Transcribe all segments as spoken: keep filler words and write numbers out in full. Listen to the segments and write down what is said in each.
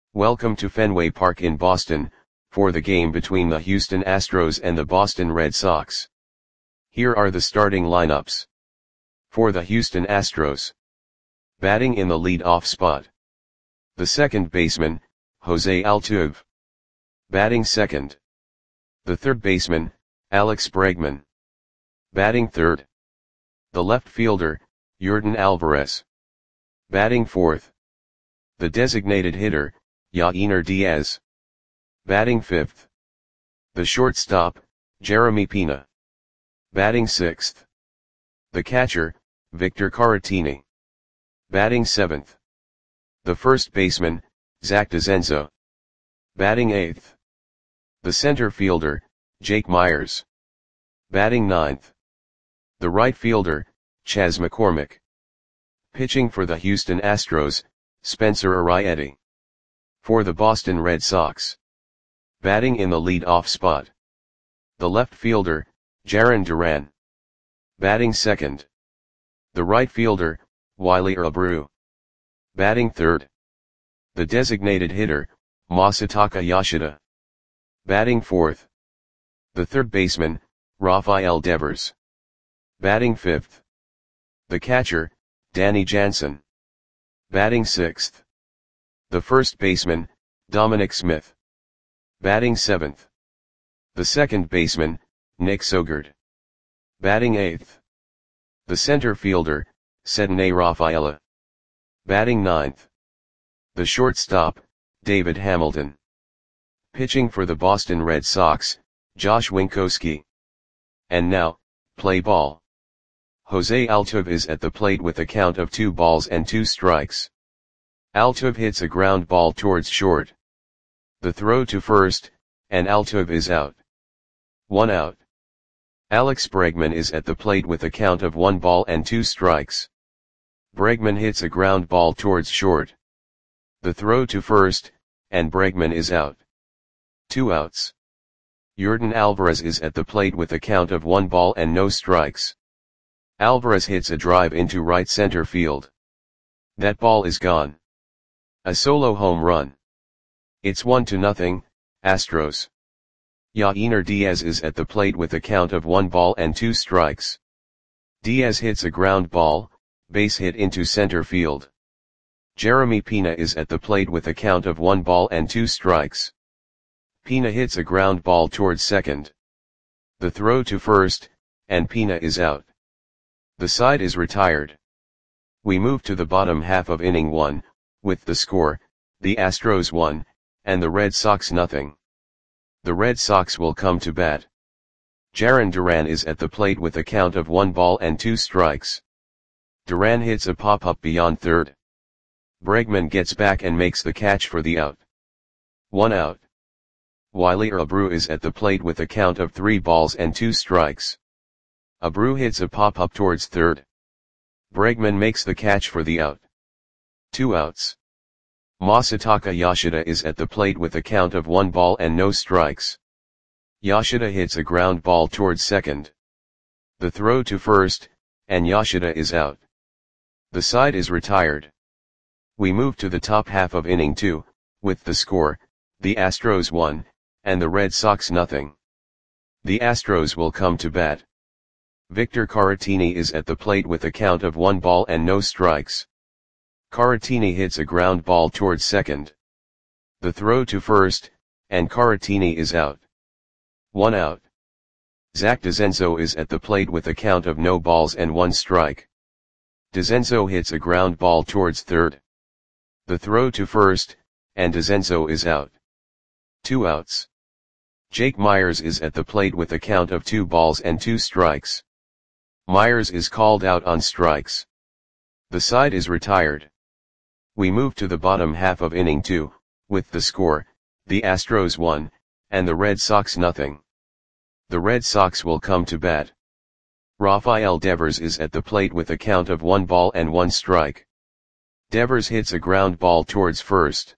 Welcome to Fenway Park in Boston, for the game between the Houston Astros and the Boston Red Sox. Here are the starting lineups. For the Houston Astros. Batting in the lead-off spot. The second baseman, Jose Altuve. Batting second. The third baseman, Alex Bregman. Batting third. The left fielder, Yordan Alvarez. Batting fourth. The designated hitter, Yainer Diaz. Batting fifth. The shortstop, Jeremy Pena. Batting sixth. The catcher, Victor Caratini. Batting seventh. The first baseman, Zach DeZenzo. Batting eighth. The center fielder, Jake Meyers. Batting ninth. The right fielder, Chas McCormick. Pitching for the Houston Astros, Spencer Arrieta. For the Boston Red Sox. Batting in the lead-off spot. The left fielder, Jarren Duran. Batting second. The right fielder, Wiley Abreu. Batting third. The designated hitter, Masataka Yoshida. Batting fourth. The third baseman, Rafael Devers. Batting fifth. The catcher, Danny Jansen. Batting sixth. The first baseman, Dominic Smith. Batting seventh. The second baseman, Nick Sogard. Batting eighth. The center fielder, Ceddanne Rafaela. Batting ninth. The shortstop, David Hamilton. Pitching for the Boston Red Sox, Josh Winckowski. And now, play ball. Jose Altuve is at the plate with a count of two balls and two strikes. Altuve hits a ground ball towards short. The throw to first, and Altuve is out. One out. Alex Bregman is at the plate with a count of one ball and two strikes. Bregman hits a ground ball towards short. The throw to first, and Bregman is out. Two outs. Yordan Alvarez is at the plate with a count of one ball and no strikes. Alvarez hits a drive into right center field. That ball is gone. A solo home run. It's one to nothing, Astros. Yainer Diaz is at the plate with a count of one ball and two strikes. Diaz hits a ground ball, base hit into center field. Jeremy Pena is at the plate with a count of one ball and two strikes. Pena hits a ground ball towards second. The throw to first, and Pena is out. The side is retired. We move to the bottom half of inning one, with the score, the Astros one, and the Red Sox nothing. The Red Sox will come to bat. Jarren Duran is at the plate with a count of one ball and two strikes. Duran hits a pop-up beyond third. Bregman gets back and makes the catch for the out. One out. Wiley Abreu is at the plate with a count of three balls and two strikes. Abreu hits a pop-up towards third. Bregman makes the catch for the out. Two outs. Masataka Yoshida is at the plate with a count of one ball and no strikes. Yoshida hits a ground ball towards second. The throw to first, and Yoshida is out. The side is retired. We move to the top half of inning two, with the score, the Astros one, and the Red Sox nothing. The Astros will come to bat. Victor Caratini is at the plate with a count of one ball and no strikes. Caratini hits a ground ball towards second. The throw to first, and Caratini is out. One out. Zach DeZenzo is at the plate with a count of no balls and one strike. DeZenzo hits a ground ball towards third. The throw to first, and DeZenzo is out. Two outs. Jake Meyers is at the plate with a count of two balls and two strikes. Meyers is called out on strikes. The side is retired. We move to the bottom half of inning two, with the score, the Astros one, and the Red Sox nothing. The Red Sox will come to bat. Rafael Devers is at the plate with a count of one ball and one strike. Devers hits a ground ball towards first.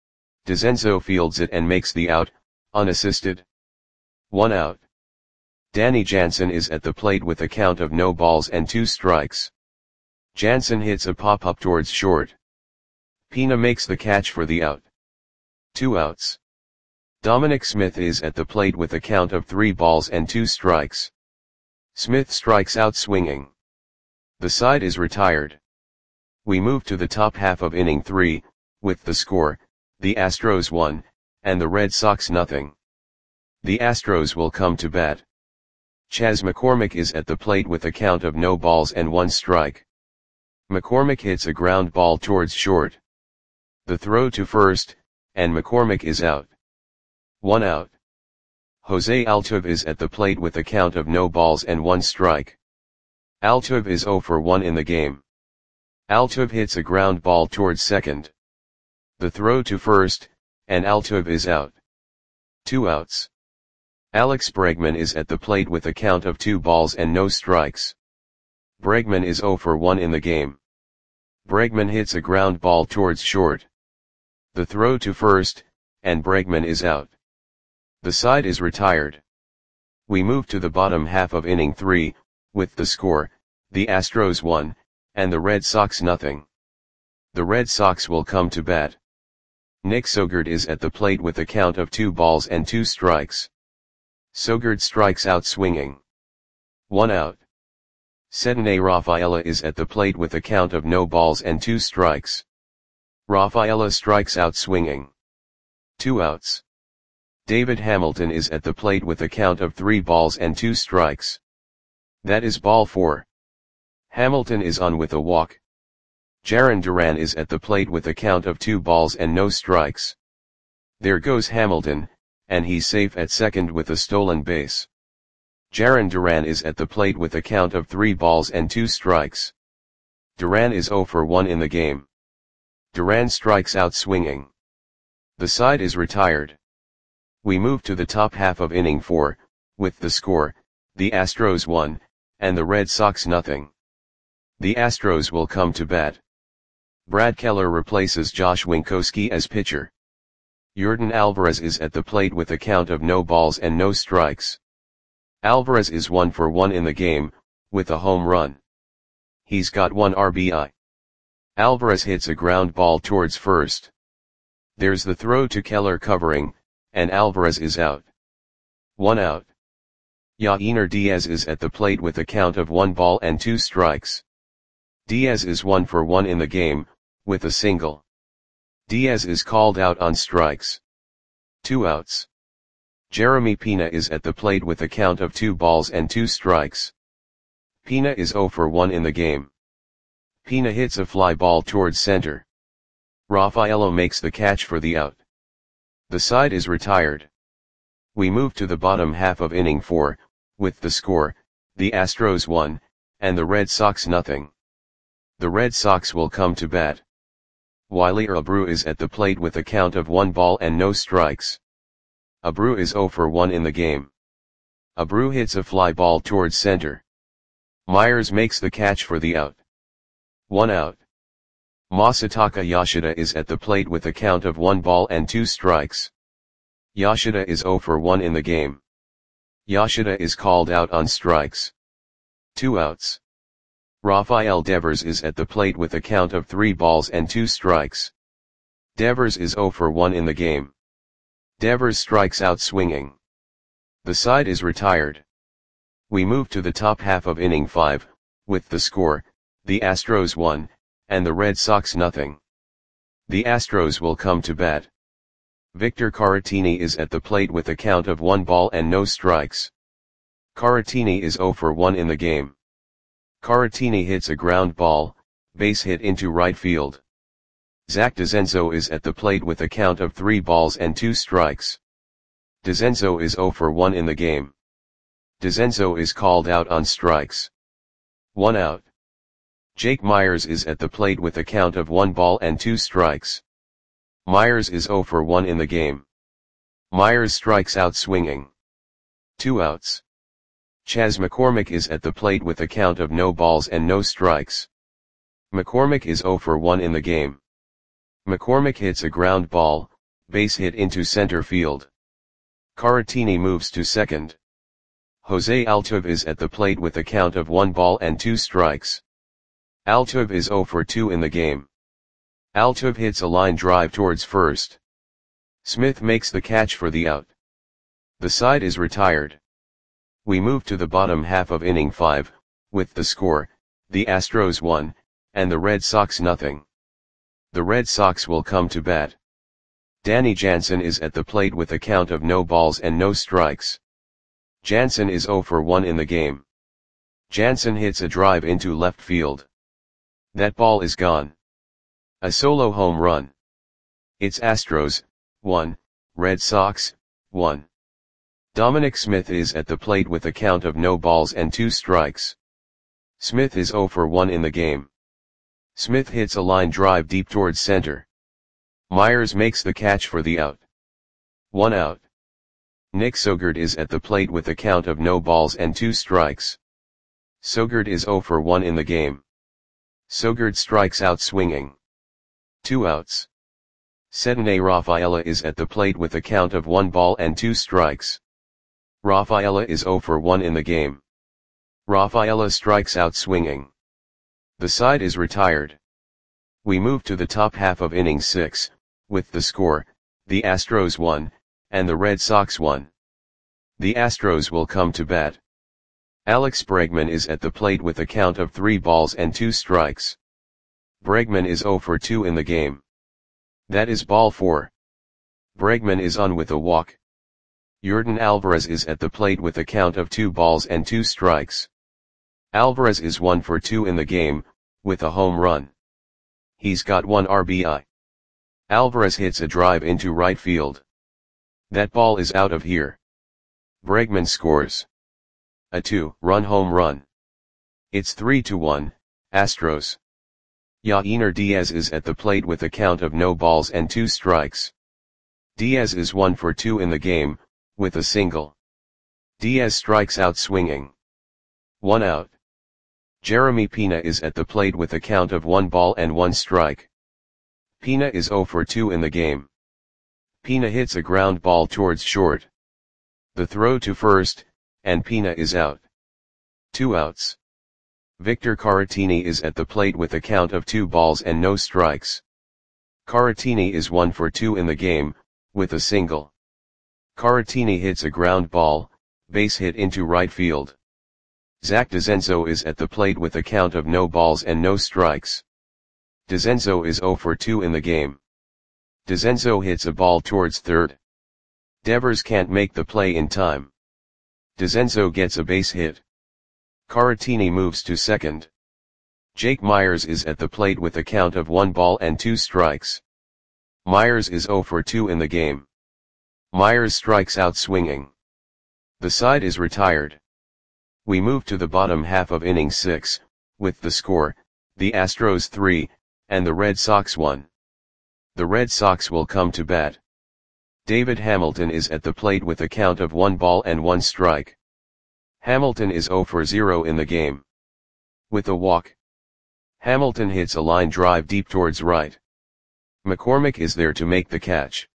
DeZenzo fields it and makes the out, unassisted. One out. Danny Jansen is at the plate with a count of no balls and two strikes. Jansen hits a pop-up towards short. Pena makes the catch for the out. Two outs. Dominic Smith is at the plate with a count of three balls and two strikes. Smith strikes out swinging. The side is retired. We move to the top half of inning three, with the score, the Astros one, and the Red Sox nothing. The Astros will come to bat. Chas McCormick is at the plate with a count of no balls and one strike. McCormick hits a ground ball towards short. The throw to first, and McCormick is out. One out. Jose Altuve is at the plate with a count of no balls and one strike. Altuve is zero for one in the game. Altuve hits a ground ball towards second. The throw to first, and Altuve is out. Two outs. Alex Bregman is at the plate with a count of two balls and no strikes. Bregman is zero for one in the game. Bregman hits a ground ball towards short. The throw to first, and Bregman is out. The side is retired. We move to the bottom half of inning three, with the score, the Astros one, and the Red Sox nothing. The Red Sox will come to bat. Nick Sogard is at the plate with a count of two balls and two strikes. Sogard strikes out swinging. One out. Cedinne Rafaela is at the plate with a count of no balls and two strikes. Rafaela strikes out swinging. Two outs. David Hamilton is at the plate with a count of three balls and two strikes. That is ball four. Hamilton is on with a walk. Jarren Duran is at the plate with a count of two balls and no strikes. There goes Hamilton, and he's safe at second with a stolen base. Jarren Duran is at the plate with a count of three balls and two strikes. Duran is zero for one in the game. Duran strikes out swinging. The side is retired. We move to the top half of inning four, with the score, the Astros one, and the Red Sox nothing. The Astros will come to bat. Brad Keller replaces Josh Winkowski as pitcher. Yordan Alvarez is at the plate with a count of no balls and no strikes. Alvarez is one for one in the game, with a home run. He's got one R B I. Alvarez hits a ground ball towards first. There's the throw to Keller covering, and Alvarez is out. One out. Yainer Diaz is at the plate with a count of one ball and two strikes. Diaz is one for one in the game, with a single. Diaz is called out on strikes. Two outs. Jeremy Pena is at the plate with a count of two balls and two strikes. Pena is zero for one in the game. Pena hits a fly ball towards center. Rafaela makes the catch for the out. The side is retired. We move to the bottom half of inning four, with the score, the Astros one, and the Red Sox nothing. The Red Sox will come to bat. Wiley Abreu is at the plate with a count of one ball and no strikes. Abreu is zero for one in the game. Abreu hits a fly ball towards center. Myers makes the catch for the out. One out. Masataka Yoshida is at the plate with a count of one ball and two strikes. Yoshida is zero for one in the game. Yoshida is called out on strikes. Two outs. Rafael Devers is at the plate with a count of three balls and two strikes. Devers is zero for one in the game. Devers strikes out swinging. The side is retired. We move to the top half of inning five, with the score, the Astros one, and the Red Sox nothing. The Astros will come to bat. Victor Caratini is at the plate with a count of one ball and no strikes. Caratini is zero for one in the game. Caratini hits a ground ball, base hit into right field. Zach DeZenzo is at the plate with a count of three balls and two strikes. DeZenzo is zero for one in the game. DeZenzo is called out on strikes. One out. Jake Myers is at the plate with a count of one ball and two strikes. Myers is zero for one in the game. Myers strikes out swinging. Two outs. Chas McCormick is at the plate with a count of no balls and no strikes. McCormick is zero for one in the game. McCormick hits a ground ball, base hit into center field. Caratini moves to second. Jose Altuve is at the plate with a count of one ball and two strikes. Altuve is zero for two in the game. Altuve hits a line drive towards first. Smith makes the catch for the out. The side is retired. We move to the bottom half of inning five, with the score, the Astros one, and the Red Sox nothing. The Red Sox will come to bat. Danny Jansen is at the plate with a count of no balls and no strikes. Jansen is oh for one in the game. Jansen hits a drive into left field. That ball is gone. A solo home run. It's Astros, one, Red Sox, one. Dominic Smith is at the plate with a count of no balls and two strikes. Smith is oh for one in the game. Smith hits a line drive deep towards center. Myers makes the catch for the out. One out. Nick Sogard is at the plate with a count of no balls and two strikes. Sogard is oh for one in the game. Sogard strikes out swinging. Two outs. Cedinne Rafaela is at the plate with a count of one ball and two strikes. Rafaela is oh for one in the game. Rafaela strikes out swinging. The side is retired. We move to the top half of inning six, with the score, the Astros one, and the Red Sox one. The Astros will come to bat. Alex Bregman is at the plate with a count of three balls and two strikes. Bregman is oh for two in the game. That is ball four. Bregman is on with a walk. Yordan Alvarez is at the plate with a count of two balls and two strikes. Alvarez is one for two in the game, with a home run. He's got one R B I. Alvarez hits a drive into right field. That ball is out of here. Bregman scores a two-run home run. It's three to one, Astros. Yainer Diaz is at the plate with a count of no balls and two strikes. Diaz is one for two in the game, with a single. Diaz strikes out swinging. One out. Jeremy Pena is at the plate with a count of one ball and one strike. Pena is oh for two in the game. Pena hits a ground ball towards short. The throw to first, and Pena is out. Two outs. Victor Caratini is at the plate with a count of two balls and no strikes. Caratini is one for two in the game, with a single. Caratini hits a ground ball, base hit into right field. Zach DeZenzo is at the plate with a count of no balls and no strikes. DeZenzo is oh for two in the game. DeZenzo hits a ball towards third. Devers can't make the play in time. DeZenzo gets a base hit. Caratini moves to second. Jake Myers is at the plate with a count of one ball and two strikes. Myers is oh for two in the game. Myers strikes out swinging. The side is retired. We move to the bottom half of inning six, with the score, the Astros three, and the Red Sox one. The Red Sox will come to bat. David Hamilton is at the plate with a count of one ball and one strike. Hamilton is oh for zero in the game. With a walk. Hamilton hits a line drive deep towards right. McCormick is there to make the catch.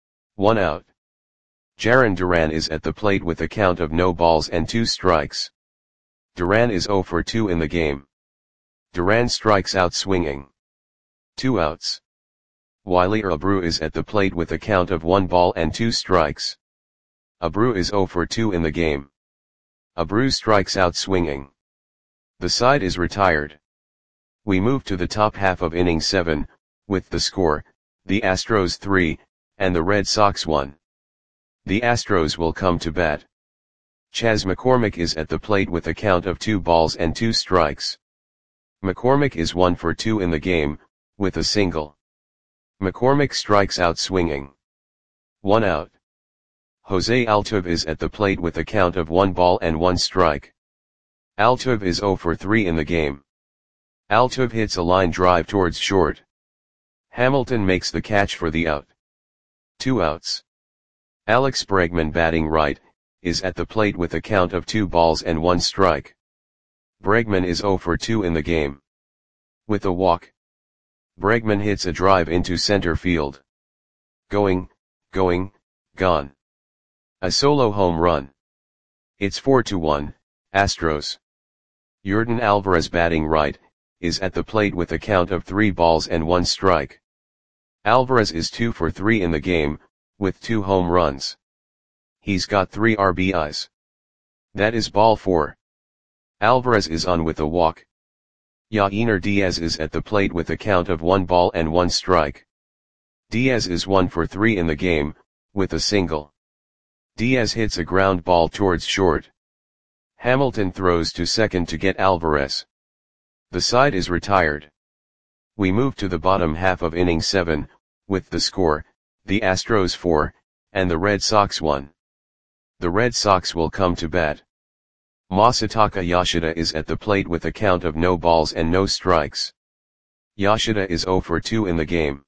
One out. Jarren Duran is at the plate with a count of no balls and two strikes. Duran is oh for two in the game. Duran strikes out swinging. Two outs. Wiley Abreu is at the plate with a count of one ball and two strikes. Abreu is oh for two in the game. Abreu strikes out swinging. The side is retired. We move to the top half of inning seven, with the score, the Astros three, and the Red Sox one. The Astros will come to bat. Chas McCormick is at the plate with a count of two balls and two strikes. McCormick is one for two in the game, with a single. McCormick strikes out swinging. One out. Jose Altuve is at the plate with a count of one ball and one strike. Altuve is oh for three in the game. Altuve hits a line drive towards short. Hamilton makes the catch for the out. Two outs. Alex Bregman, batting right, is at the plate with a count of two balls and one strike. Bregman is oh for two in the game. With a walk. Bregman hits a drive into center field. Going, going, gone. A solo home run. It's four to one, Astros. Yordan Alvarez, batting right, is at the plate with a count of three balls and one strike. Alvarez is two for three in the game, with two home runs. He's got three R B Is. That is ball four. Alvarez is on with a walk. Yainer Diaz is at the plate with a count of one ball and one strike. Diaz is one for three in the game, with a single. Diaz hits a ground ball towards short. Hamilton throws to second to get Alvarez. The side is retired. We move to the bottom half of inning seven, with the score, the Astros four, and the Red Sox one. The Red Sox will come to bat. Masataka Yoshida is at the plate with a count of no balls and no strikes. Yoshida is zero for two in the game.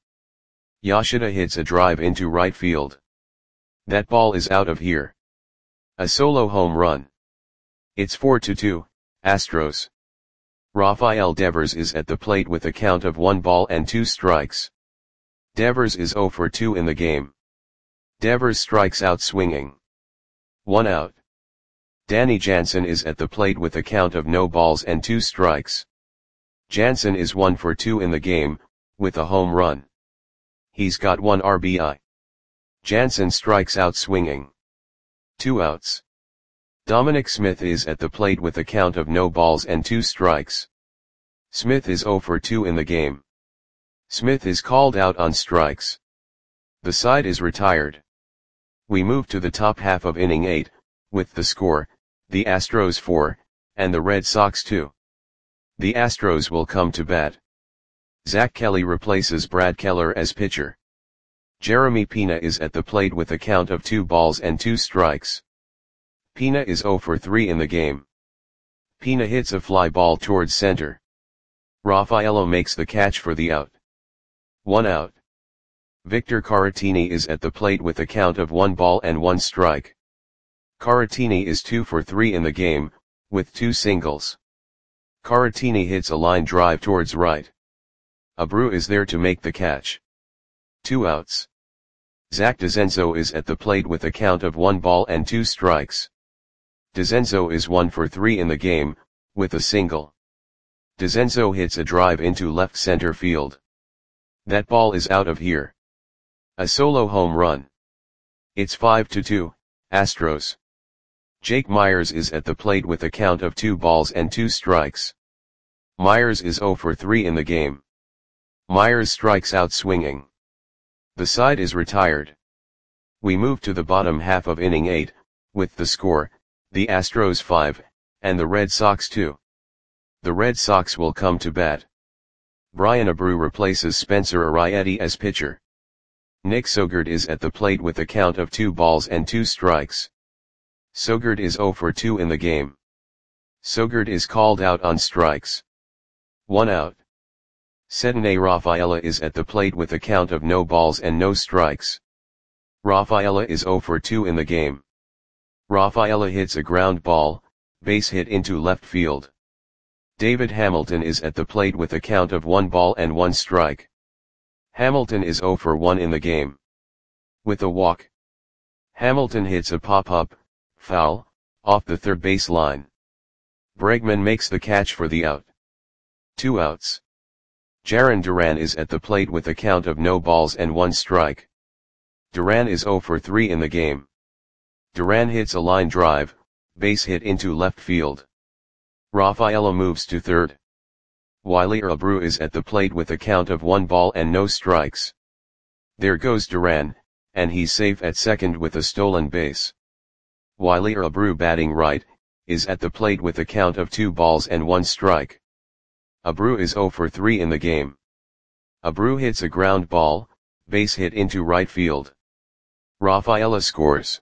Yoshida hits a drive into right field. That ball is out of here. A solo home run. It's four to two, Astros. Rafael Devers is at the plate with a count of one ball and two strikes. Devers is zero for two in the game. Devers strikes out swinging. One out. Danny Jansen is at the plate with a count of no balls and two strikes. Jansen is one for two in the game, with a home run. He's got one R B I. Jansen strikes out swinging. Two outs. Dominic Smith is at the plate with a count of no balls and two strikes. Smith is zero for two in the game. Smith is called out on strikes. The side is retired. We move to the top half of inning eight, with the score, the Astros four, and the Red Sox two. The Astros will come to bat. Zach Kelly replaces Brad Keller as pitcher. Jeremy Pena is at the plate with a count of two balls and two strikes. Pena is zero for three in the game. Pena hits a fly ball towards center. Raffaello makes the catch for the out. One out. Victor Caratini is at the plate with a count of one ball and one strike. Caratini is two for three in the game, with two singles. Caratini hits a line drive towards right. Abreu is there to make the catch. Two outs. Zach DeZenzo is at the plate with a count of one ball and two strikes. DeZenzo is one for three in the game, with a single. DeZenzo hits a drive into left center field. That ball is out of here. A solo home run. It's five to two, Astros. Jake Myers is at the plate with a count of two balls and two strikes. Myers is zero for three in the game. Myers strikes out swinging. The side is retired. We move to the bottom half of inning eight, with the score, the Astros five, and the Red Sox two. The Red Sox will come to bat. Brian Abreu replaces Spencer Arrieta as pitcher. Nick Sogard is at the plate with a count of two balls and two strikes. Sogard is zero for two in the game. Sogard is called out on strikes. One out. Cedinne Rafaela is at the plate with a count of no balls and no strikes. Rafaela is zero for two in the game. Rafaela hits a ground ball, base hit into left field. David Hamilton is at the plate with a count of one ball and one strike. Hamilton is zero for one in the game. With a walk. Hamilton hits a pop-up, foul, off the third base line. Bregman makes the catch for the out. Two outs. Jarren Duran is at the plate with a count of no balls and one strike. Duran is zero for three in the game. Duran hits a line drive, base hit into left field. Rafaela moves to third. Wilyer Abreu is at the plate with a count of one ball and no strikes. There goes Duran, and he's safe at second with a stolen base. Wilyer Abreu batting right, is at the plate with a count of two balls and one strike. Abreu is zero for three in the game. Abreu hits a ground ball, base hit into right field. Rafaela scores.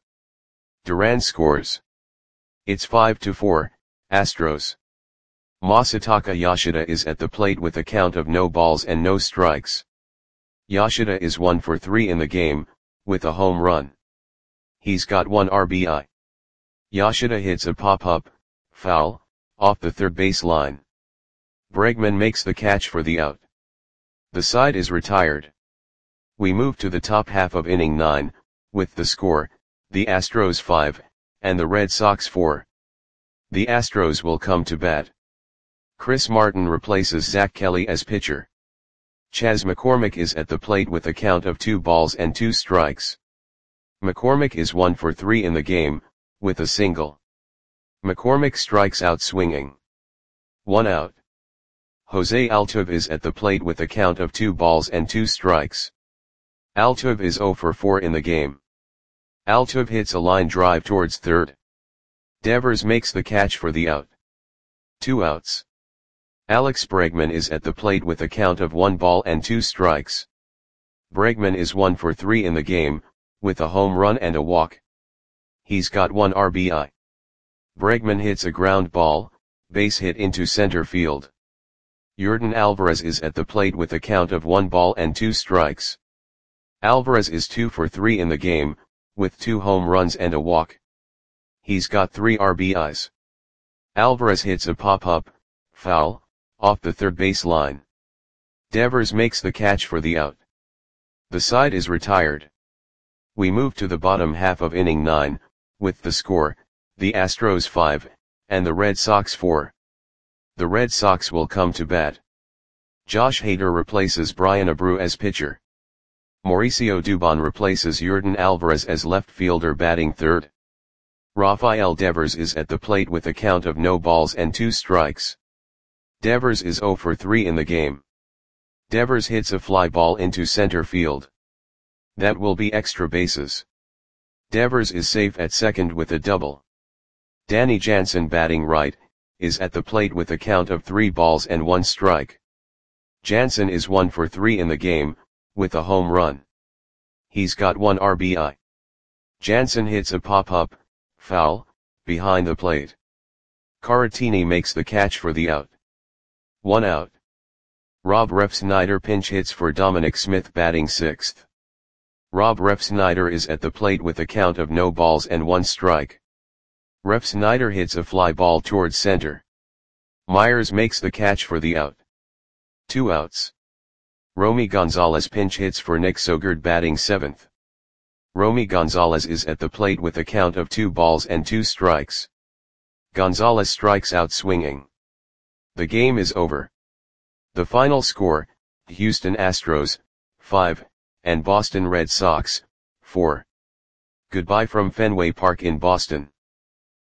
Duran scores. It's five to four, Astros. Masataka Yoshida is at the plate with a count of no balls and no strikes. Yoshida is one for three in the game, with a home run. He's got one R B I. Yoshida hits a pop-up, foul, off the third base line. Bregman makes the catch for the out. The side is retired. We move to the top half of inning nine, with the score, the Astros five, and the Red Sox four. The Astros will come to bat. Chris Martin replaces Zach Kelly as pitcher. Chas McCormick is at the plate with a count of two balls and two strikes. McCormick is one for three in the game, with a single. McCormick strikes out swinging. One out. Jose Altuve is at the plate with a count of two balls and two strikes. Altuve is zero for four in the game. Altuve hits a line drive towards third. Devers makes the catch for the out. Two outs. Alex Bregman is at the plate with a count of one ball and two strikes. Bregman is one for three in the game, with a home run and a walk. He's got one R B I. Bregman hits a ground ball, base hit into center field. Yordan Alvarez is at the plate with a count of one ball and two strikes. Alvarez is two for three in the game, with two home runs and a walk. He's got three R B Is. Alvarez hits a pop-up, foul, off the third base line. Devers makes the catch for the out. The side is retired. We move to the bottom half of inning nine, with the score, the Astros five, and the Red Sox four. The Red Sox will come to bat. Josh Hader replaces Brian Abreu as pitcher. Mauricio Dubon replaces Yordan Alvarez as left fielder batting third. Rafael Devers is at the plate with a count of no balls and two strikes. Devers is zero for three in the game. Devers hits a fly ball into center field. That will be extra bases. Devers is safe at second with a double. Danny Jansen batting right, is at the plate with a count of three balls and one strike. Jansen is one for three in the game, with a home run. He's got one R B I. Jansen hits a pop-up, foul, behind the plate. Caratini makes the catch for the out. One out. Rob Refsnyder pinch hits for Dominic Smith batting sixth. Rob Refsnyder is at the plate with a count of no balls and one strike. Refsnyder hits a fly ball towards center. Myers makes the catch for the out. Two outs. Romy Gonzalez pinch hits for Nick Sogard batting seventh. Romy Gonzalez is at the plate with a count of two balls and two strikes. Gonzalez strikes out swinging. The game is over. The final score, Houston Astros, five, and Boston Red Sox, four. Goodbye from Fenway Park in Boston.